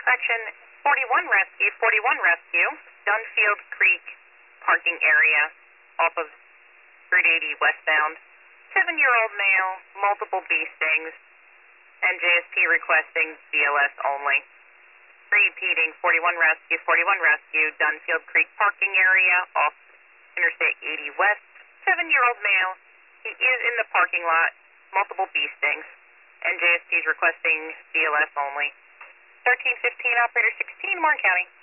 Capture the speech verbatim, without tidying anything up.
Intersection forty-one Rescue, forty-one Rescue, Dunfield Creek parking area off of Route eighty westbound. Seven-year-old male, multiple bee stings, N J S P requesting B L S only. Repeating, forty-one Rescue, forty-one Rescue, Dunfield Creek parking area off Interstate eighty west. Seven-year-old male, he is in the parking lot, multiple bee stings. N J S P is requesting B L S only. thirteen fifteen, Operator sixteen, Warren County.